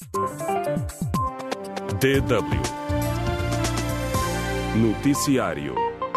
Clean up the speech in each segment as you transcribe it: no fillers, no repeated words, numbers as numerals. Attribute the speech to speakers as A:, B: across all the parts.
A: DW Noticiário.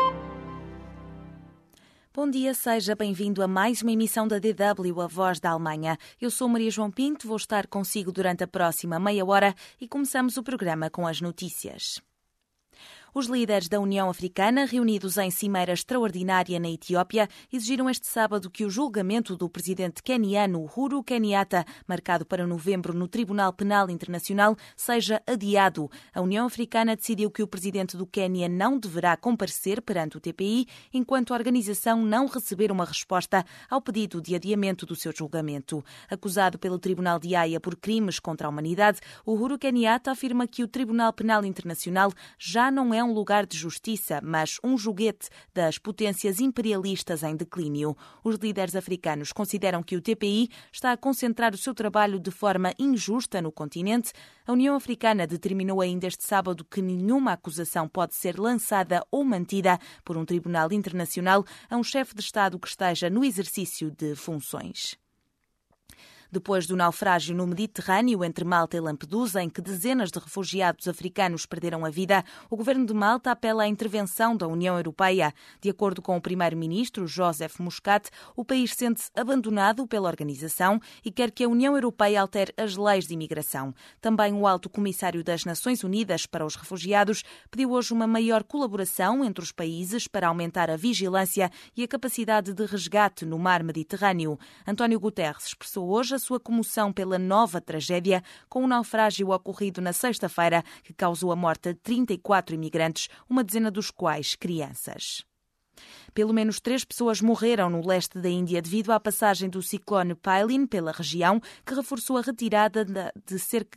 B: Bom dia, seja bem-vindo a mais uma emissão da DW, a Voz da Alemanha. Eu sou Maria João Pinto, vou estar consigo durante a próxima meia hora e começamos o programa com as notícias. Os líderes da União Africana, reunidos em cimeira extraordinária na Etiópia, exigiram este sábado que o julgamento do presidente queniano Uhuru Kenyatta, marcado para novembro no Tribunal Penal Internacional, seja adiado. A União Africana decidiu que o presidente do Quênia não deverá comparecer perante o TPI enquanto a organização não receber uma resposta ao pedido de adiamento do seu julgamento. Acusado pelo Tribunal de Haia por crimes contra a humanidade, Uhuru Kenyatta afirma que o Tribunal Penal Internacional já não é um lugar de justiça, mas um joguete das potências imperialistas em declínio. Os líderes africanos consideram que o TPI está a concentrar o seu trabalho de forma injusta no continente. A União Africana determinou ainda este sábado que nenhuma acusação pode ser lançada ou mantida por um tribunal internacional a um chefe de Estado que esteja no exercício de funções. Depois do naufrágio no Mediterrâneo entre Malta e Lampedusa, em que dezenas de refugiados africanos perderam a vida, o governo de Malta apela à intervenção da União Europeia. De acordo com o primeiro-ministro Joseph Muscat, o país sente-se abandonado pela organização e quer que a União Europeia altere as leis de imigração. Também o alto comissário das Nações Unidas para os Refugiados pediu hoje uma maior colaboração entre os países para aumentar a vigilância e a capacidade de resgate no mar Mediterrâneo. António Guterres expressou hoje a sua comoção pela nova tragédia com o naufrágio ocorrido na sexta-feira que causou a morte de 34 imigrantes, uma dezena dos quais crianças. Pelo menos 3 pessoas morreram no leste da Índia devido à passagem do ciclone Pailin pela região, que forçou a retirada de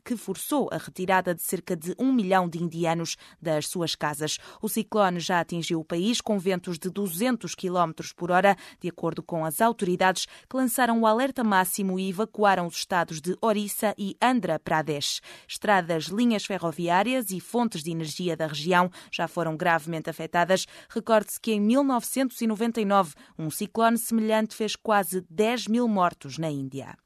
B: cerca de 1 milhão de indianos das suas casas. O ciclone já atingiu o país com ventos de 200 km por hora, de acordo com as autoridades, que lançaram o alerta máximo e evacuaram os estados de Orissa e Andhra Pradesh. Estradas, linhas ferroviárias e fontes de energia da região já foram gravemente afetadas. Recorde-se que em 1999, um ciclone semelhante fez quase 10 mil mortos na Índia.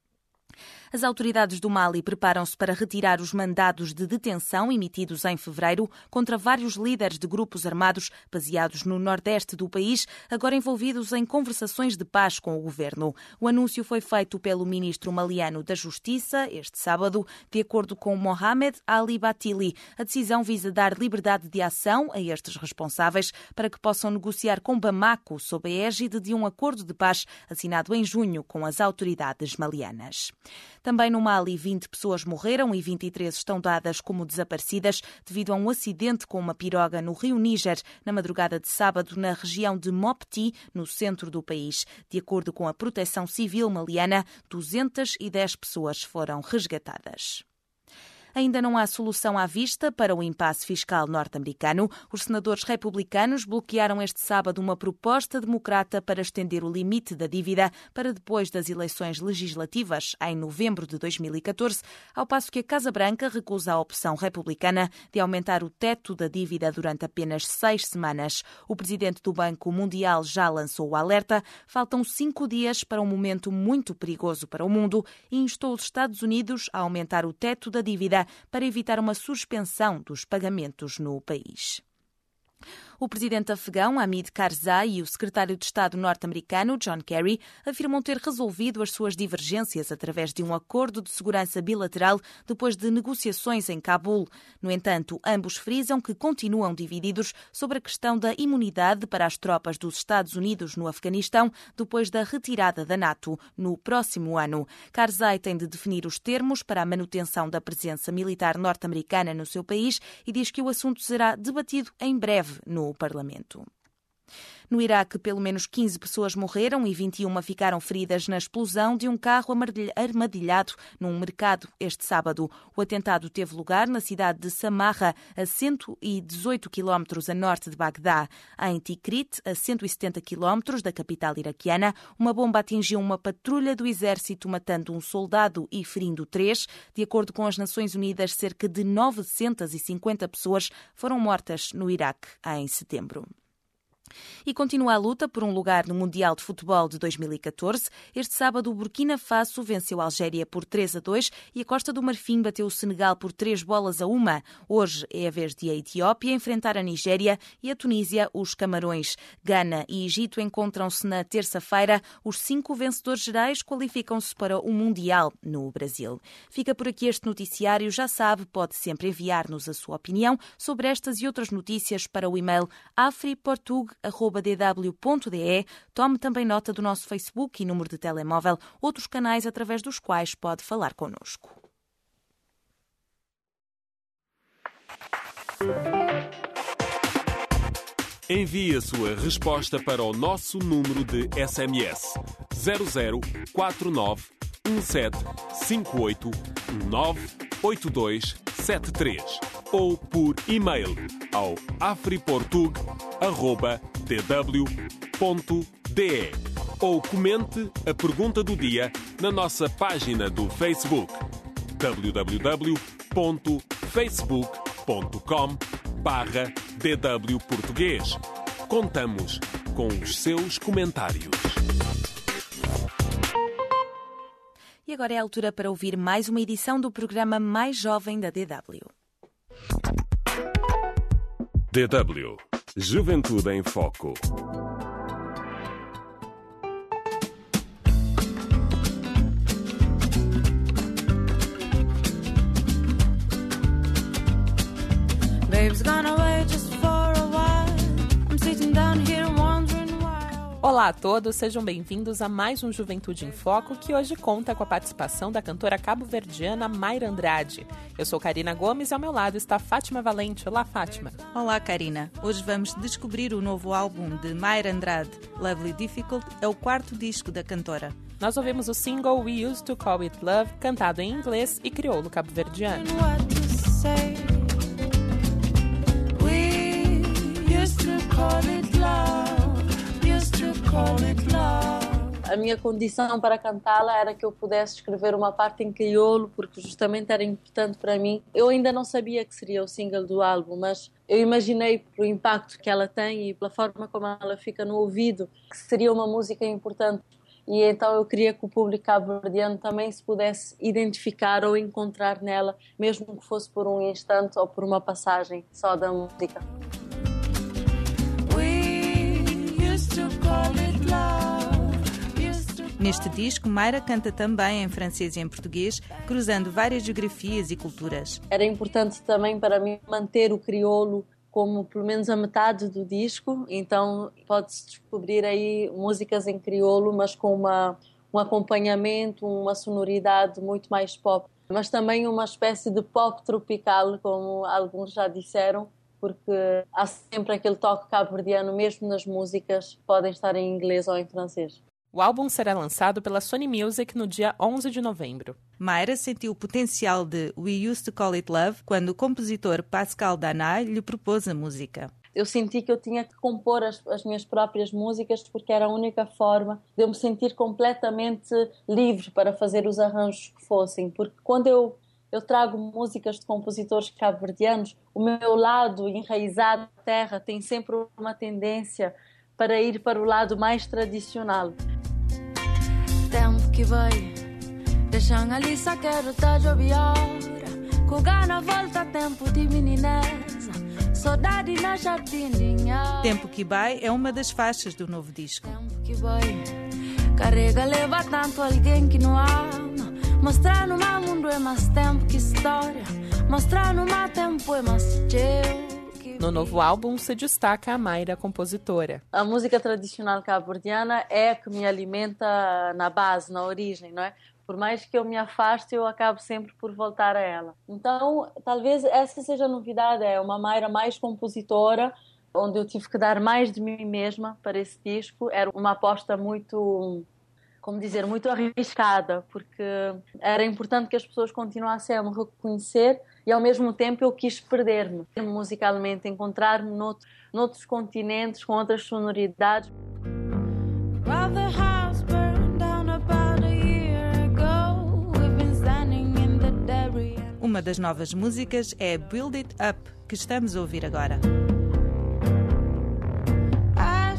B: As autoridades do Mali preparam-se para retirar os mandados de detenção emitidos em fevereiro contra vários líderes de grupos armados baseados no nordeste do país, agora envolvidos em conversações de paz com o governo. O anúncio foi feito pelo ministro maliano da Justiça este sábado, de acordo com Mohamed Ali Batili. A decisão visa dar liberdade de ação a estes responsáveis para que possam negociar com Bamako sob a égide de um acordo de paz assinado em junho com as autoridades malianas. Também no Mali, 20 pessoas morreram e 23 estão dadas como desaparecidas devido a um acidente com uma piroga no rio Níger, na madrugada de sábado, na região de Mopti, no centro do país. De acordo com a Proteção Civil maliana, 210 pessoas foram resgatadas. Ainda não há solução à vista para o impasse fiscal norte-americano. Os senadores republicanos bloquearam este sábado uma proposta democrata para estender o limite da dívida para depois das eleições legislativas em novembro de 2014, ao passo que a Casa Branca recusa a opção republicana de aumentar o teto da dívida durante apenas 6 semanas. O presidente do Banco Mundial já lançou o alerta. Faltam 5 dias para um momento muito perigoso para o mundo e instou os Estados Unidos a aumentar o teto da dívida para evitar uma suspensão dos pagamentos no país. O presidente afegão, Hamid Karzai, e o secretário de Estado norte-americano, John Kerry, afirmam ter resolvido as suas divergências através de um acordo de segurança bilateral depois de negociações em Cabul. No entanto, ambos frisam que continuam divididos sobre a questão da imunidade para as tropas dos Estados Unidos no Afeganistão depois da retirada da NATO no próximo ano. Karzai tem de definir os termos para a manutenção da presença militar norte-americana no seu país e diz que o assunto será debatido em breve no Parlamento. No Iraque, pelo menos 15 pessoas morreram e 21 ficaram feridas na explosão de um carro armadilhado num mercado este sábado. O atentado teve lugar na cidade de Samarra, a 118 quilómetros a norte de Bagdá. Em Tikrit, a 170 quilómetros da capital iraquiana, uma bomba atingiu uma patrulha do exército, matando um soldado e ferindo 3. De acordo com as Nações Unidas, cerca de 950 pessoas foram mortas no Iraque em setembro. E continua a luta por um lugar no Mundial de Futebol de 2014. Este sábado, o Burkina Faso venceu a Algéria por 3-2 e a Costa do Marfim bateu o Senegal por 3-1. Hoje é a vez de a Etiópia enfrentar a Nigéria e a Tunísia os Camarões. Gana e Egito encontram-se na terça-feira. Os 5 vencedores gerais qualificam-se para o Mundial no Brasil. Fica por aqui este noticiário. Já sabe, pode sempre enviar-nos a sua opinião sobre estas e outras notícias para o e-mail afriportug@dw.de. Tome também nota do nosso Facebook e número de telemóvel, outros canais através dos quais pode falar connosco.
A: Envie a sua resposta para o nosso número de SMS 0049 17 58 98273 ou por e-mail ao afriportug@dw.de ou comente a pergunta do dia na nossa página do Facebook www.facebook.com/DW Português. Contamos com os seus comentários.
B: E agora é a altura para ouvir mais uma edição do programa mais jovem da DW.
A: DW Juventude em Foco.
C: Babe's gone away just for a while. I'm sitting down here wondering why.
D: Olá a todos, sejam bem-vindos a mais um Juventude em Foco, que hoje conta com a participação da cantora cabo-verdiana Mayra Andrade. Eu sou Karina Gomes e ao meu lado está Fátima Valente. Olá, Fátima.
E: Olá, Karina. Hoje vamos descobrir o novo álbum de Mayra Andrade. Lovely Difficult é o 4º disco da cantora.
D: Nós ouvimos o single We Used to Call It Love, cantado em inglês e crioulo cabo-verdiano.
C: What to say? We used to call it love. Used to call it love.
F: A minha condição para cantá-la era que eu pudesse escrever uma parte em crioulo, porque justamente era importante para mim. Eu ainda não sabia que seria o single do álbum, mas eu imaginei pelo impacto que ela tem e pela forma como ela fica no ouvido, que seria uma música importante. E então eu queria que o público cabo-verdiano também se pudesse identificar ou encontrar nela, mesmo que fosse por um instante ou por uma passagem só da música.
E: Neste disco, Mayra canta também em francês e em português, cruzando várias geografias e culturas.
F: Era importante também para mim manter o crioulo como pelo menos a metade do disco, então pode-se descobrir aí músicas em crioulo, mas com um acompanhamento, uma sonoridade muito mais pop, mas também uma espécie de pop tropical, como alguns já disseram, porque há sempre aquele toque cabo-verdiano, mesmo nas músicas, podem estar em inglês ou em francês.
D: O álbum será lançado pela Sony Music no dia 11 de novembro.
E: Mayra sentiu o potencial de We Used to Call It Love quando o compositor Pascal Danay lhe propôs a música.
F: Eu senti que eu tinha que compor as minhas próprias músicas porque era a única forma de eu me sentir completamente livre para fazer os arranjos que fossem. Porque quando eu trago músicas de compositores cabo-verdianos, o meu lado enraizado na terra tem sempre uma tendência para ir para o lado mais tradicional.
C: Tempo que vai, deixando ali só quero tá joviora. Com gana volta tempo de meninesa, saudade na jardinha.
E: Tempo que vai é uma das faixas do novo disco.
C: Tempo que vai, carrega, leva tanto alguém que não ama. Mostrar no meu mundo é mais tempo que história. Mostrar no meu tempo é mais teu.
D: No novo álbum se destaca a Mayra compositora.
F: A música tradicional cabo-verdiana é a que me alimenta na base, na origem, não é? Por mais que eu me afaste, eu acabo sempre por voltar a ela. Então, talvez essa seja a novidade, é uma Mayra mais compositora, onde eu tive que dar mais de mim mesma para esse disco. Era uma aposta muito, muito arriscada, porque era importante que as pessoas continuassem a me reconhecer e ao mesmo tempo eu quis perder-me musicalmente, encontrar-me noutros continentes, com outras sonoridades.
E: Uma das novas músicas é Build It Up, que estamos a ouvir agora.
C: I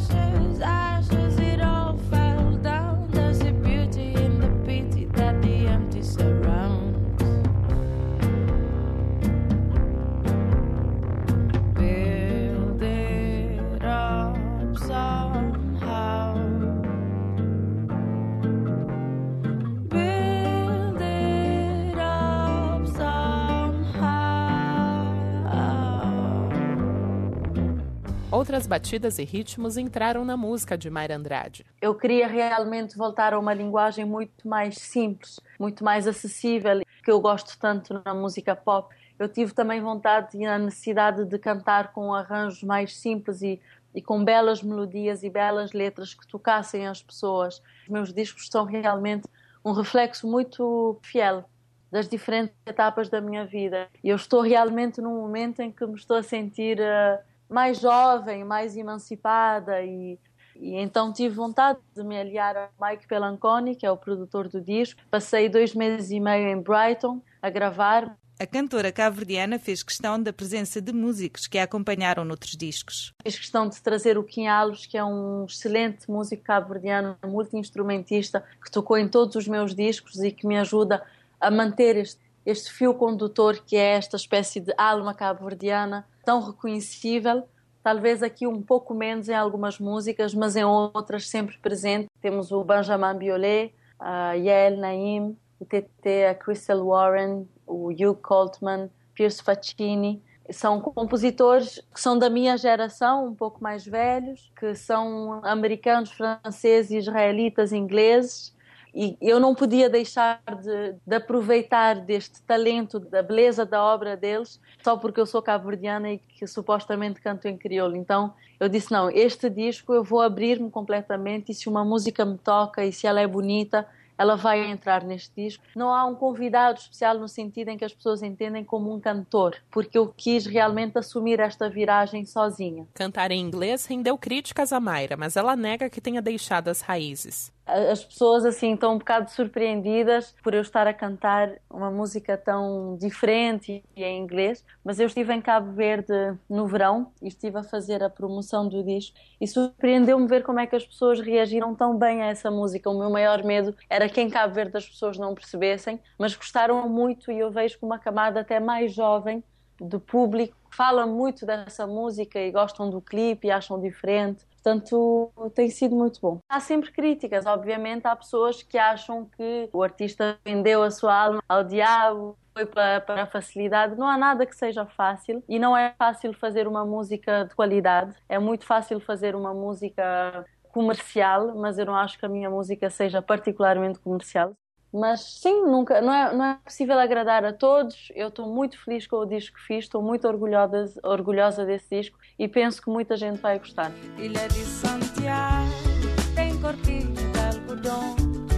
D: outras batidas e ritmos entraram na música de Mayra Andrade.
F: Eu queria realmente voltar a uma linguagem muito mais simples, muito mais acessível, que eu gosto tanto na música pop. Eu tive também vontade e a necessidade de cantar com arranjos mais simples e com belas melodias e belas letras que tocassem as pessoas. Os meus discos são realmente um reflexo muito fiel das diferentes etapas da minha vida. E eu estou realmente num momento em que me estou a sentir mais jovem, mais emancipada e então tive vontade de me aliar ao Mike Pelanconi, que é o produtor do disco. Passei 2 meses e meio em Brighton a gravar.
E: A cantora cabo-verdiana fez questão da presença de músicos que a acompanharam noutros discos.
F: Fiz questão de trazer o Kim Alos, que é um excelente músico cabo-verdiano, multi-instrumentista, que tocou em todos os meus discos e que me ajuda a manter este fio condutor que é esta espécie de alma cabo-verdiana, tão reconhecível, talvez aqui um pouco menos em algumas músicas, mas em outras sempre presente. Temos o Benjamin Biolay, a Yael Naim, o TT, a Crystal Warren, o Hugh Coltman, Piers Faccini. São compositores que são da minha geração, um pouco mais velhos, que são americanos, franceses, israelitas, ingleses. E eu não podia deixar de aproveitar deste talento, da beleza da obra deles, só porque eu sou cabo-verdiana e que supostamente canto em crioulo. Então eu disse, não, este disco eu vou abrir-me completamente e se uma música me toca e se ela é bonita, ela vai entrar neste disco. Não há um convidado especial no sentido em que as pessoas entendem como um cantor, porque eu quis realmente assumir esta viragem sozinha.
D: Cantar em inglês rendeu críticas a Mayra, mas ela nega que tenha deixado as raízes.
F: As pessoas assim estão um bocado surpreendidas por eu estar a cantar uma música tão diferente e em inglês, mas eu estive em Cabo Verde no verão e estive a fazer a promoção do disco e surpreendeu-me ver como é que as pessoas reagiram tão bem a essa música. O meu maior medo era que em Cabo Verde as pessoas não percebessem, mas gostaram muito e eu vejo que uma camada até mais jovem do público fala muito dessa música e gostam do clipe e acham diferente. Portanto, tem sido muito bom. Há sempre críticas, obviamente, há pessoas que acham que o artista vendeu a sua alma ao diabo, foi para a facilidade. Não há nada que seja fácil e não é fácil fazer uma música de qualidade. É muito fácil fazer uma música comercial, mas eu não acho que a minha música seja particularmente comercial. Mas sim, nunca, não é possível agradar a todos. Eu estou muito feliz com o disco que fiz, estou muito orgulhosa desse disco e penso que muita gente vai gostar.
C: Ilha de Santiago tem corpinho de algodão,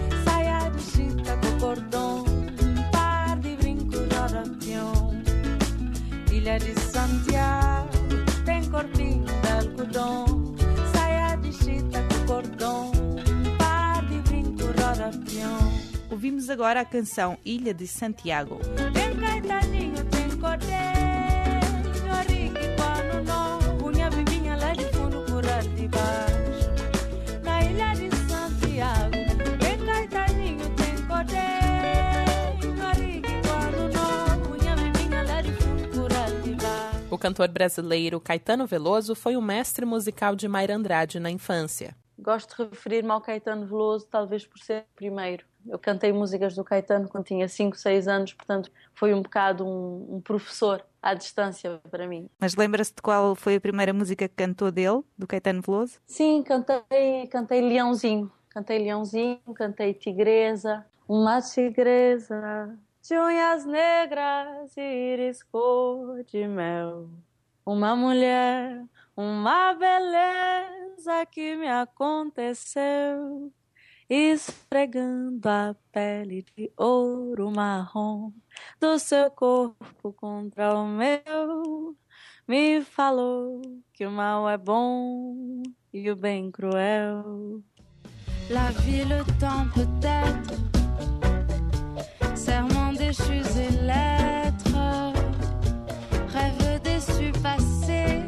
C: saia de chita com cordão, par de brinco rodopião. Ilha de Santiago tem corpinho de algodão, saia de chita com cordão, par de brinco rodopião.
E: Ouvimos agora a canção Ilha de Santiago.
C: Tem caetaninho, tem cordeiro, rique quando não, unha vivinha lá de fundo, curar de baixo. Na Ilha de Santiago, tem caetaninho, tem cordeiro, rique quando não, unha vivinha lá de fundo, curar de baixo.
D: O cantor brasileiro Caetano Veloso foi o mestre musical de Mayra Andrade na infância.
F: Gosto de referir-me ao Caetano Veloso, talvez por ser o primeiro. Eu cantei músicas do Caetano quando tinha 5, 6 anos, portanto foi um bocado um professor à distância para mim.
E: Mas lembra-se de qual foi a primeira música que cantou dele, do Caetano Veloso?
F: Sim, cantei Leãozinho. Cantei Tigresa. Uma tigresa de unhas negras e íris cor de mel. Uma mulher, uma beleza que me aconteceu, esfregando a pele de ouro marrom do seu corpo contra o meu, me falou que o mal é bom e o bem cruel.
C: La vie, le temps peut-être, serment déchus et lettres, rêve déçu passé,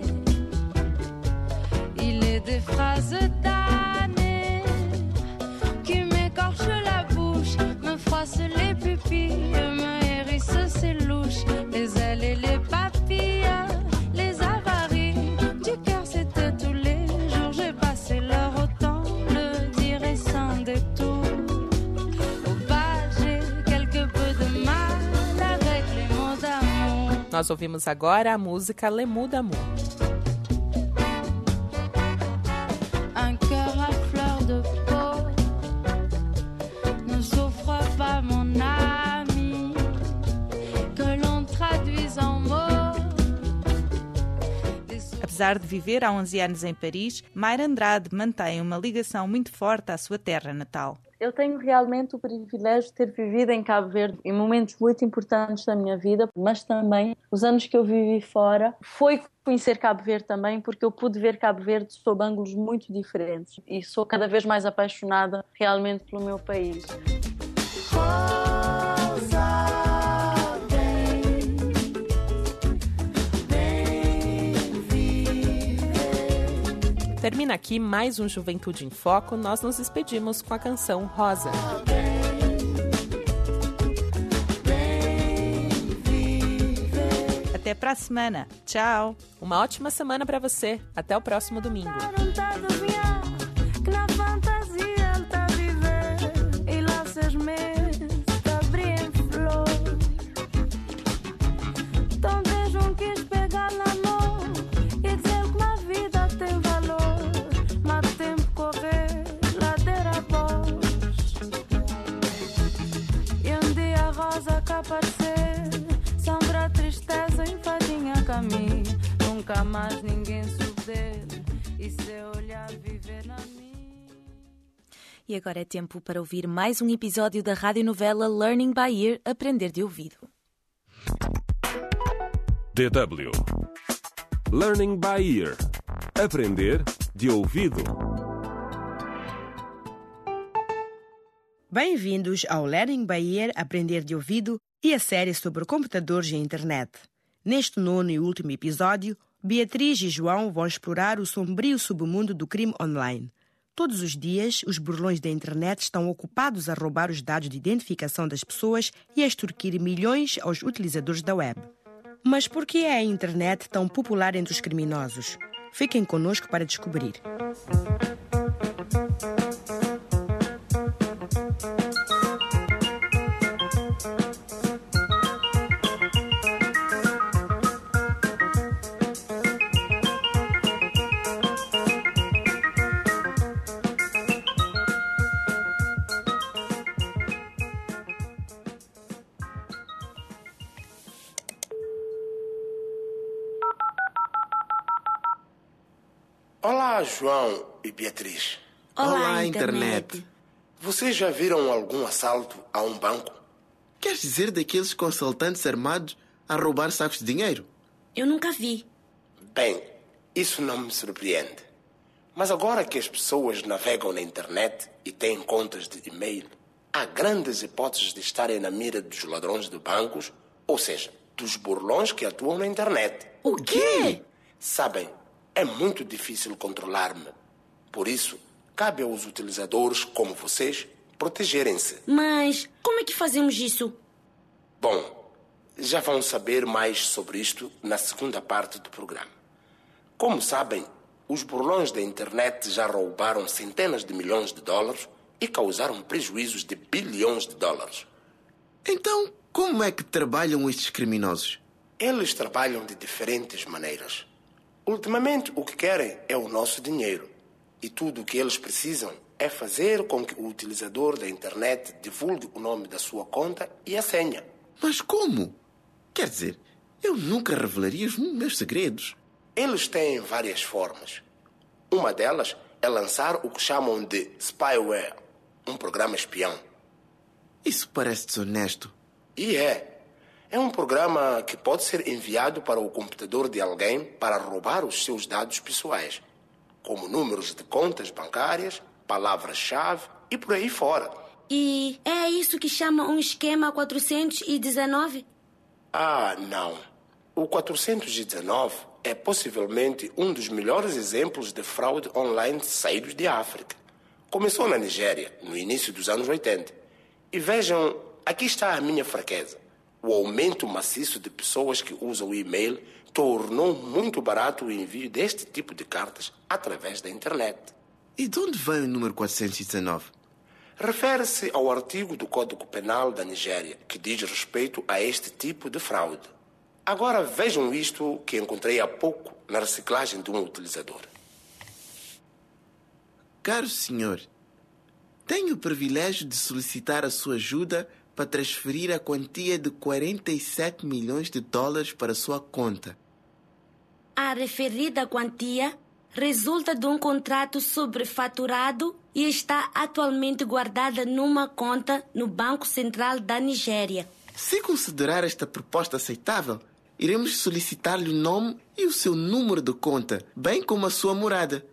C: il est des phrases damnées qui m'écorchent la bouche, me froissent les pupilles, me hérissent ses louches, les ailes et les papilles, les avaries du cœur, c'était tous les jours, j'ai passé l'heure au temps, le dirai sans détour. Au bas, j'ai quelque peu de mal avec les mots d'amour.
D: Nós ouvimos agora a música Le Mot d'amour.
E: Apesar de viver há 11 anos em Paris, Mayra Andrade mantém uma ligação muito forte à sua terra natal.
F: Eu tenho realmente o privilégio de ter vivido em Cabo Verde em momentos muito importantes da minha vida, mas também os anos que eu vivi fora foi conhecer Cabo Verde também, porque eu pude ver Cabo Verde sob ângulos muito diferentes e sou cada vez mais apaixonada realmente pelo meu país.
D: Termina aqui mais um Juventude em Foco. Nós nos despedimos com a canção Rosa.
E: Até para a semana. Tchau.
D: Uma ótima semana para você. Até o próximo domingo.
C: Nunca mais ninguém souber e se olhar viver na minha.
B: E agora é tempo para ouvir mais um episódio da radionovela Learning by Ear, Aprender de Ouvido.
A: DW Learning by Ear, Aprender de Ouvido.
G: Bem-vindos ao Learning by Ear, Aprender de Ouvido e a série sobre computadores e internet. Neste 9º e último episódio, Beatriz e João vão explorar o sombrio submundo do crime online. Todos os dias, os burlões da internet estão ocupados a roubar os dados de identificação das pessoas e a extorquir milhões aos utilizadores da web. Mas por que é a internet tão popular entre os criminosos? Fiquem conosco para descobrir.
H: Olá, João e Beatriz.
I: Olá, internet.
H: Vocês já viram algum assalto a um banco?
I: Queres dizer daqueles com assaltantes armados a roubar sacos de dinheiro?
J: Eu nunca vi.
H: Bem, isso não me surpreende. Mas agora que as pessoas navegam na internet e têm contas de e-mail, há grandes hipóteses de estarem na mira dos ladrões de bancos, ou seja, dos burlões que atuam na internet.
J: O quê?
H: Sabem, é muito difícil controlar-me. Por isso, cabe aos utilizadores, como vocês, protegerem-se.
J: Mas como é que fazemos isso?
H: Bom, já vão saber mais sobre isto na segunda parte do programa. Como sabem, os burlões da internet já roubaram centenas de milhões de dólares e causaram prejuízos de bilhões de dólares.
I: Então, como é que trabalham estes criminosos?
H: Eles trabalham de diferentes maneiras. Ultimamente, o que querem é o nosso dinheiro. E tudo o que eles precisam é fazer com que o utilizador da internet divulgue o nome da sua conta e a senha.
I: Mas como? Quer dizer, eu nunca revelaria os meus segredos.
H: Eles têm várias formas. Uma delas é lançar o que chamam de spyware, um programa espião.
I: Isso parece desonesto.
H: E é. É um programa que pode ser enviado para o computador de alguém para roubar os seus dados pessoais, como números de contas bancárias, palavras-chave e por aí fora.
J: E é isso que chama um esquema 419?
H: Ah, não. O 419 é possivelmente um dos melhores exemplos de fraude online saídos de África. Começou na Nigéria, no início dos anos 80. E vejam, aqui está a minha fraqueza. O aumento maciço de pessoas que usam o e-mail tornou muito barato o envio deste tipo de cartas através da internet.
I: E de onde vem o número 419?
H: Refere-se ao artigo do Código Penal da Nigéria, que diz respeito a este tipo de fraude. Agora vejam isto que encontrei há pouco na reciclagem de um utilizador.
I: Caro senhor, tenho o privilégio de solicitar a sua ajuda para transferir a quantia de 47 milhões de dólares para a sua conta.
J: A referida quantia resulta de um contrato sobrefaturado e está atualmente guardada numa conta no Banco Central da Nigéria.
I: Se considerar esta proposta aceitável, iremos solicitar-lhe o nome e o seu número de conta, bem como a sua morada.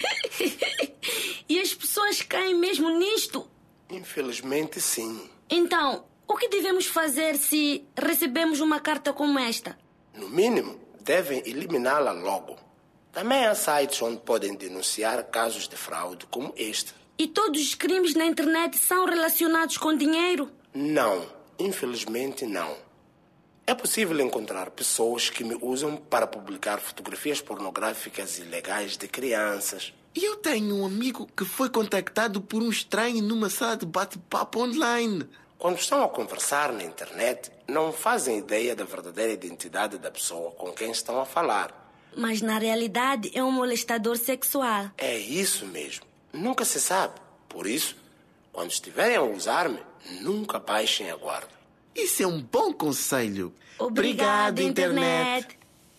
J: E as pessoas caem mesmo nisto?
H: Infelizmente, sim.
J: Então, o que devemos fazer se recebemos uma carta como esta?
H: No mínimo, devem eliminá-la logo. Também há sites onde podem denunciar casos de fraude como este.
J: E todos os crimes na internet são relacionados com dinheiro?
H: Não, infelizmente não. É possível encontrar pessoas que me usam para publicar fotografias pornográficas ilegais de crianças.
I: E eu tenho um amigo que foi contactado por um estranho numa sala de bate-papo online.
H: Quando estão a conversar na internet, não fazem ideia da verdadeira identidade da pessoa com quem estão a falar.
J: Mas na realidade é um molestador sexual.
H: É isso mesmo. Nunca se sabe. Por isso, quando estiverem a usar-me, nunca baixem a guarda.
I: Isso é um bom conselho.
J: Obrigado, internet.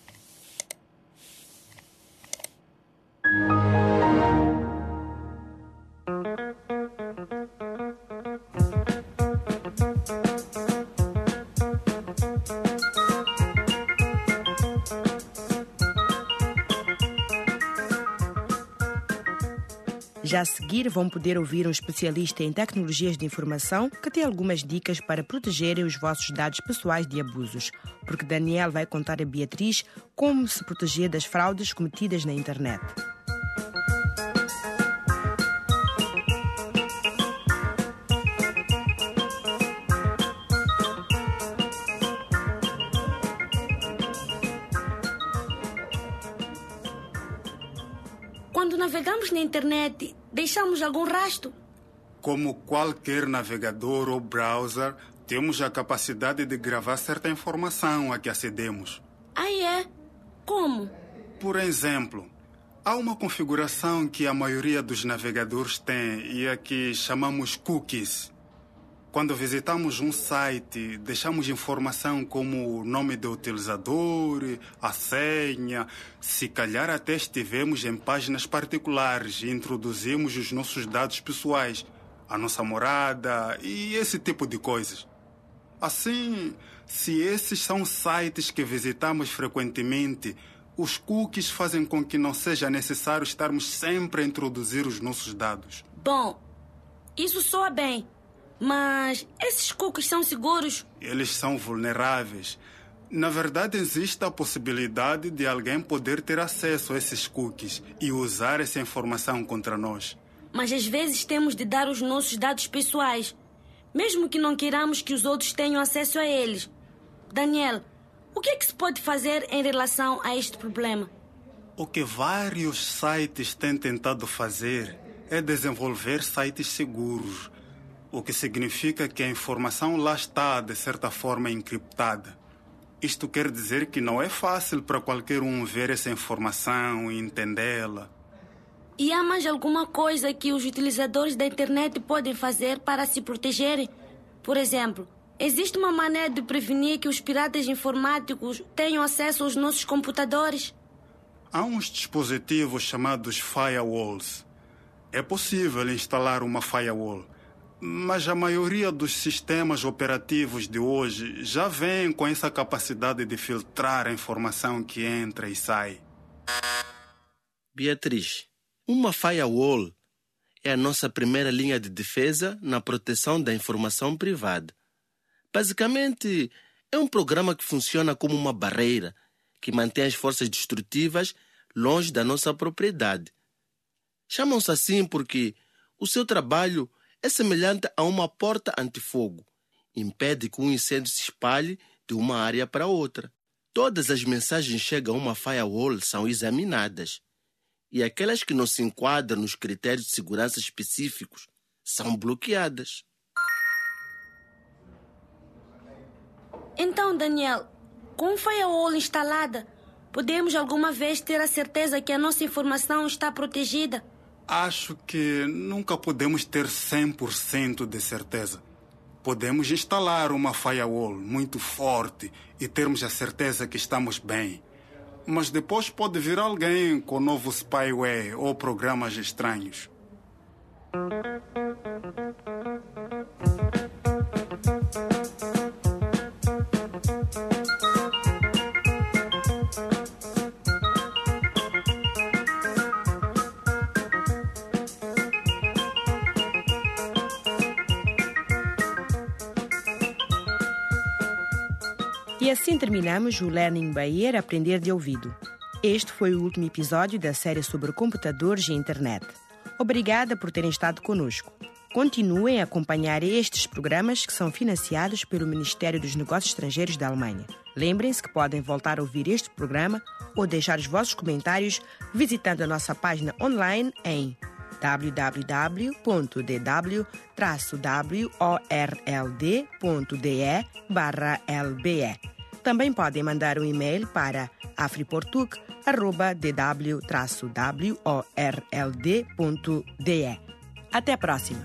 G: Já a seguir vão poder ouvir um especialista em tecnologias de informação que tem algumas dicas para protegerem os vossos dados pessoais de abusos, porque Daniel vai contar a Beatriz como se proteger das fraudes cometidas na internet.
J: Quando navegamos na internet, deixamos algum rastro?
K: Como qualquer navegador ou browser, temos a capacidade de gravar certa informação a que acedemos.
J: Ah, é? Como?
K: Por exemplo, há uma configuração que a maioria dos navegadores tem e a que chamamos cookies. Quando visitamos um site, deixamos informação como o nome do utilizador, a senha, se calhar até estivemos em páginas particulares e introduzimos os nossos dados pessoais, a nossa morada e esse tipo de coisas. Assim, se esses são sites que visitamos frequentemente, os cookies fazem com que não seja necessário estarmos sempre a introduzir os nossos dados.
J: Bom, isso soa bem. Mas esses cookies são seguros?
K: Eles são vulneráveis. Na verdade, existe a possibilidade de alguém poder ter acesso a esses cookies e usar essa informação contra nós.
J: Mas às vezes temos de dar os nossos dados pessoais, mesmo que não queiramos que os outros tenham acesso a eles. Daniel, o que é que se pode fazer em relação a este problema?
K: O que vários sites têm tentado fazer é desenvolver sites seguros, o que significa que a informação lá está, de certa forma, encriptada. Isto quer dizer que não é fácil para qualquer um ver essa informação e entendê-la.
J: E há mais alguma coisa que os utilizadores da internet podem fazer para se protegerem? Por exemplo, existe uma maneira de prevenir que os piratas informáticos tenham acesso aos nossos computadores?
K: Há uns dispositivos chamados firewalls. É possível instalar uma firewall, mas a maioria dos sistemas operativos de hoje já vem com essa capacidade de filtrar a informação que entra e sai.
I: Beatriz, uma firewall é a nossa primeira linha de defesa na proteção da informação privada. Basicamente, é um programa que funciona como uma barreira que mantém as forças destrutivas longe da nossa propriedade. Chamam-se assim porque o seu trabalho é semelhante a uma porta antifogo. Impede que um incêndio se espalhe de uma área para outra. Todas as mensagens que chegam a uma firewall são examinadas. E aquelas que não se enquadram nos critérios de segurança específicos são bloqueadas.
J: Então, Daniel, com a firewall instalada, podemos alguma vez ter a certeza que a nossa informação está protegida?
K: Acho que nunca podemos ter 100% de certeza. Podemos instalar uma firewall muito forte e termos a certeza que estamos bem. mas depois pode vir alguém com novo spyware ou programas estranhos.
G: E assim terminamos o Learning by Ear, Aprender de Ouvido. Este foi o último episódio da série sobre computadores e internet. Obrigada por terem estado conosco. Continuem a acompanhar estes programas que são financiados pelo Ministério dos Negócios Estrangeiros da Alemanha. Lembrem-se que podem voltar a ouvir este programa ou deixar os vossos comentários visitando a nossa página online em www.dworld.de/lbe. Também podem mandar um e-mail para afriportug@dw-world.de. Até a próxima!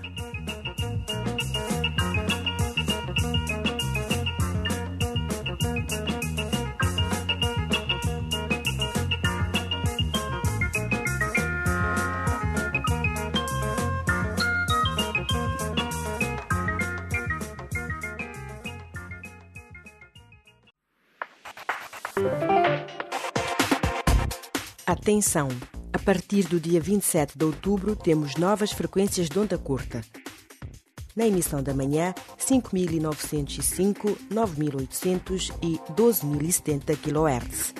G: Atenção! A partir do dia 27 de outubro temos novas frequências de onda curta. Na emissão da manhã, 5.905, 9.800 e 12.070 kHz.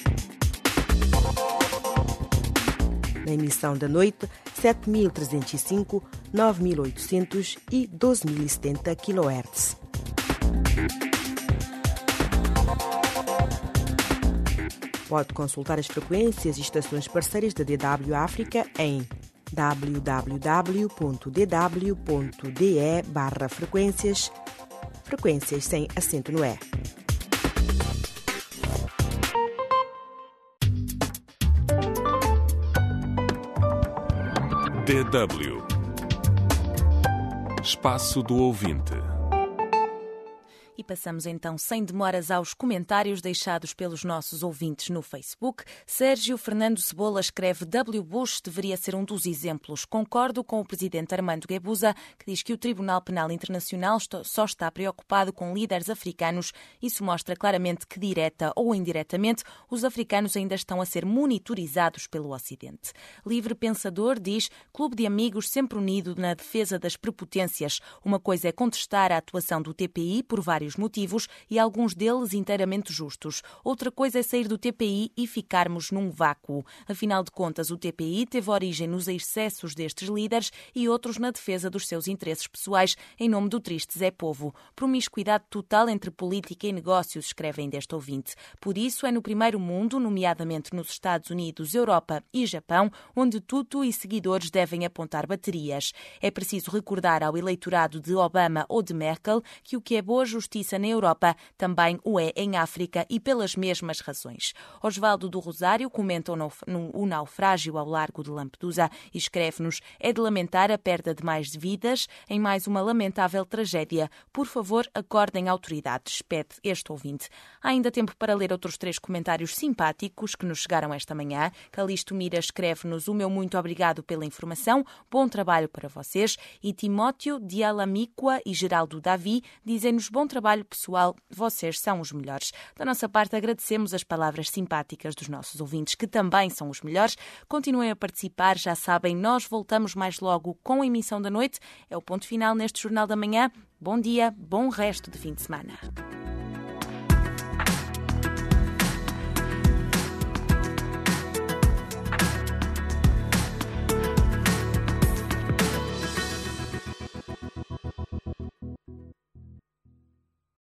G: Na emissão da noite, 7.305, 9.800 e 12.070 kHz. Pode consultar as frequências e estações parceiras da DW África em www.dw.de/frequências, frequências sem acento no E.
A: DW Espaço do Ouvinte.
B: E passamos então sem demoras aos comentários deixados pelos nossos ouvintes no Facebook. Sérgio Fernando Cebola escreve: W. Bush deveria ser um dos exemplos. Concordo com o presidente Armando Guebuza, que diz que o Tribunal Penal Internacional só está preocupado com líderes africanos. Isso mostra claramente que, direta ou indiretamente, os africanos ainda estão a ser monitorizados pelo Ocidente. Livre Pensador diz: Clube de amigos sempre unido na defesa das prepotências. Uma coisa é contestar a atuação do TPI por vários motivos e alguns deles inteiramente justos. Outra coisa é sair do TPI e ficarmos num vácuo. Afinal de contas, o TPI teve origem nos excessos destes líderes e outros na defesa dos seus interesses pessoais em nome do triste Zé Povo. Promiscuidade total entre política e negócios, escrevem deste ouvinte. Por isso é no primeiro mundo, nomeadamente nos Estados Unidos, Europa e Japão, onde Tutu e seguidores devem apontar baterias. É preciso recordar ao eleitorado de Obama ou de Merkel que o que é boa justiça na Europa também o é em África e pelas mesmas razões. Osvaldo do Rosário comenta o naufrágio ao largo de Lampedusa e escreve-nos: é de lamentar a perda de mais vidas em mais uma lamentável tragédia. Por favor, acordem autoridades, pede este ouvinte. Há ainda tempo para ler outros 3 comentários simpáticos que nos chegaram esta manhã. Calixto Mira escreve-nos: o meu muito obrigado pela informação, bom trabalho para vocês. E Timóteo Dialamíqua e Geraldo Davi dizem-nos: bom trabalho pessoal, vocês são os melhores. Da nossa parte, agradecemos as palavras simpáticas dos nossos ouvintes, que também são os melhores. Continuem a participar, já sabem, nós voltamos mais logo com a emissão da noite. É o ponto final neste Jornal da Manhã. Bom dia, bom resto de fim de semana.